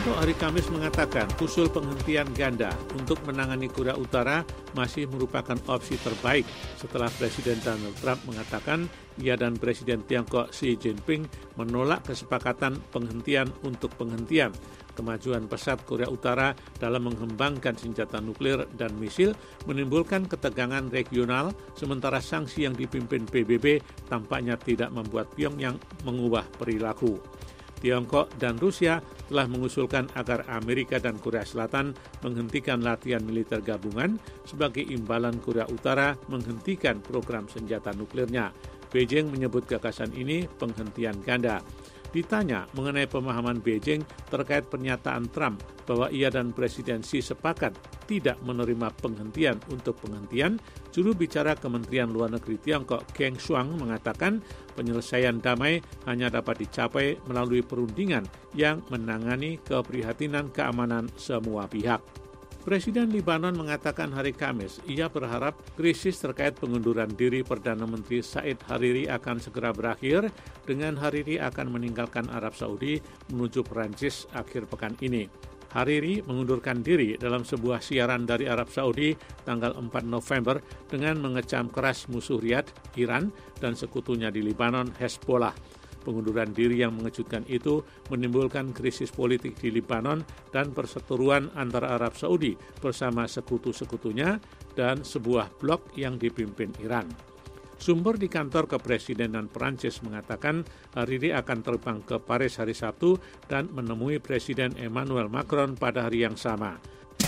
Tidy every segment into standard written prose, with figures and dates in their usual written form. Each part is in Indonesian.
Tiongkok hari Kamis mengatakan usul penghentian ganda untuk menangani Korea Utara masih merupakan opsi terbaik setelah Presiden Donald Trump mengatakan ia dan Presiden Tiongkok Xi Jinping menolak kesepakatan penghentian untuk penghentian. Kemajuan pesat Korea Utara dalam mengembangkan senjata nuklir dan misil menimbulkan ketegangan regional, sementara sanksi yang dipimpin PBB tampaknya tidak membuat Pyongyang mengubah perilaku. Tiongkok dan Rusia telah mengusulkan agar Amerika dan Korea Selatan menghentikan latihan militer gabungan sebagai imbalan Korea Utara menghentikan program senjata nuklirnya. Beijing menyebut gagasan ini penghentian ganda. Ditanya mengenai pemahaman Beijing terkait pernyataan Trump bahwa ia dan Presiden Xi sepakat tidak menerima penghentian untuk penghentian, juru bicara Kementerian Luar Negeri Tiongkok Geng Shuang mengatakan penyelesaian damai hanya dapat dicapai melalui perundingan yang menangani keprihatinan keamanan semua pihak. Presiden Lebanon mengatakan hari Kamis ia berharap krisis terkait pengunduran diri Perdana Menteri Said Hariri akan segera berakhir dengan Hariri akan meninggalkan Arab Saudi menuju Perancis akhir pekan ini. Hariri mengundurkan diri dalam sebuah siaran dari Arab Saudi tanggal 4 November dengan mengecam keras musuh Riyadh, Iran, dan sekutunya di Lebanon, Hezbollah. Pengunduran diri yang mengejutkan itu menimbulkan krisis politik di Lebanon dan perseteruan antara Arab Saudi bersama sekutu-sekutunya dan sebuah blok yang dipimpin Iran. Sumber di kantor kepresidenan Perancis mengatakan Hariri akan terbang ke Paris hari Sabtu dan menemui Presiden Emmanuel Macron pada hari yang sama.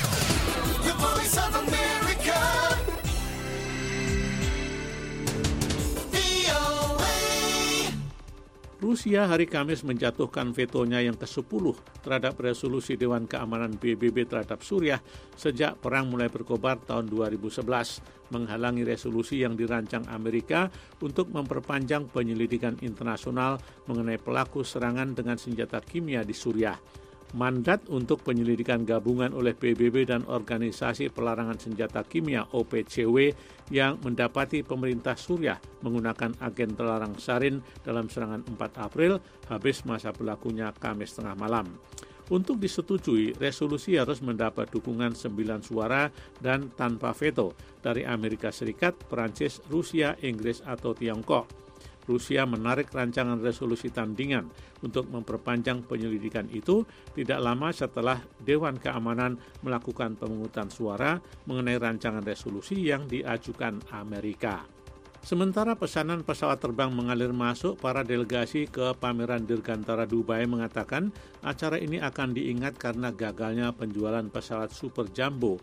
Rusia hari Kamis menjatuhkan vetonya yang ke-10 terhadap resolusi Dewan Keamanan PBB terhadap Suriah sejak perang mulai berkobar tahun 2011, menghalangi resolusi yang dirancang Amerika untuk memperpanjang penyelidikan internasional mengenai pelaku serangan dengan senjata kimia di Suriah. Mandat untuk penyelidikan gabungan oleh PBB dan Organisasi Pelarangan Senjata Kimia OPCW yang mendapati pemerintah Suriah menggunakan agen terlarang sarin dalam serangan 4 April habis masa berlakunya Kamis tengah malam. Untuk disetujui, resolusi harus mendapat dukungan 9 suara dan tanpa veto dari Amerika Serikat, Perancis, Rusia, Inggris, atau Tiongkok. Rusia menarik rancangan resolusi tandingan untuk memperpanjang penyelidikan itu tidak lama setelah Dewan Keamanan melakukan pemungutan suara mengenai rancangan resolusi yang diajukan Amerika. Sementara pesanan pesawat terbang mengalir masuk, para delegasi ke pameran Dirgantara Dubai mengatakan acara ini akan diingat karena gagalnya penjualan pesawat Super Jumbo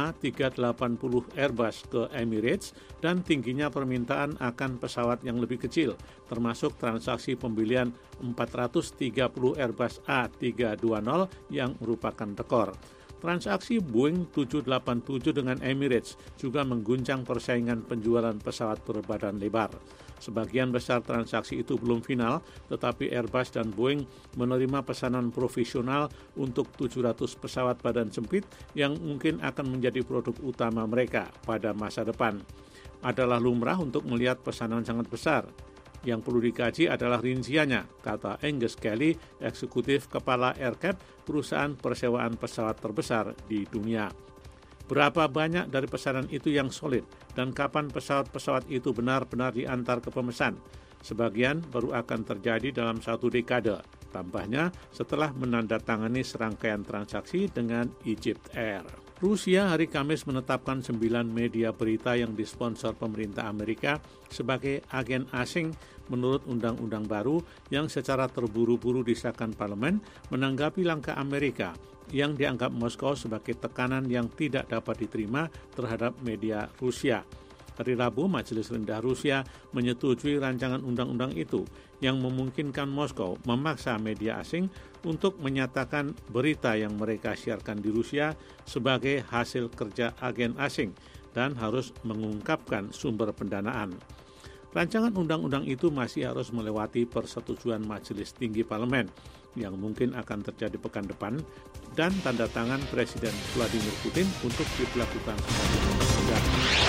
A380 Airbus ke Emirates dan tingginya permintaan akan pesawat yang lebih kecil, termasuk transaksi pembelian 430 Airbus A320 yang merupakan rekor. Transaksi Boeing 787 dengan Emirates juga mengguncang persaingan penjualan pesawat berbadan lebar. Sebagian besar transaksi itu belum final, tetapi Airbus dan Boeing menerima pesanan profesional untuk 700 pesawat badan sempit yang mungkin akan menjadi produk utama mereka pada masa depan. Adalah lumrah untuk melihat pesanan sangat besar. Yang perlu dikaji adalah rinciannya, kata Angus Kelly, eksekutif kepala AerCap, perusahaan persewaan pesawat terbesar di dunia. Berapa banyak dari pesanan itu yang solid, dan kapan pesawat-pesawat itu benar-benar diantar ke pemesan? Sebagian baru akan terjadi dalam 1 dekade, tambahnya setelah menandatangani serangkaian transaksi dengan Egypt Air. Rusia hari Kamis menetapkan 9 media berita yang disponsor pemerintah Amerika sebagai agen asing menurut undang-undang baru yang secara terburu-buru disahkan parlemen menanggapi langkah Amerika yang dianggap Moskow sebagai tekanan yang tidak dapat diterima terhadap media Rusia. Hari Rabu, Majelis Rendah Rusia menyetujui rancangan undang-undang itu yang memungkinkan Moskow memaksa media asing untuk menyatakan berita yang mereka siarkan di Rusia sebagai hasil kerja agen asing dan harus mengungkapkan sumber pendanaan. Rancangan undang-undang itu masih harus melewati persetujuan Majelis Tinggi Parlemen yang mungkin akan terjadi pekan depan dan tanda tangan Presiden Vladimir Putin untuk diberlakukan sebagai undang-undang.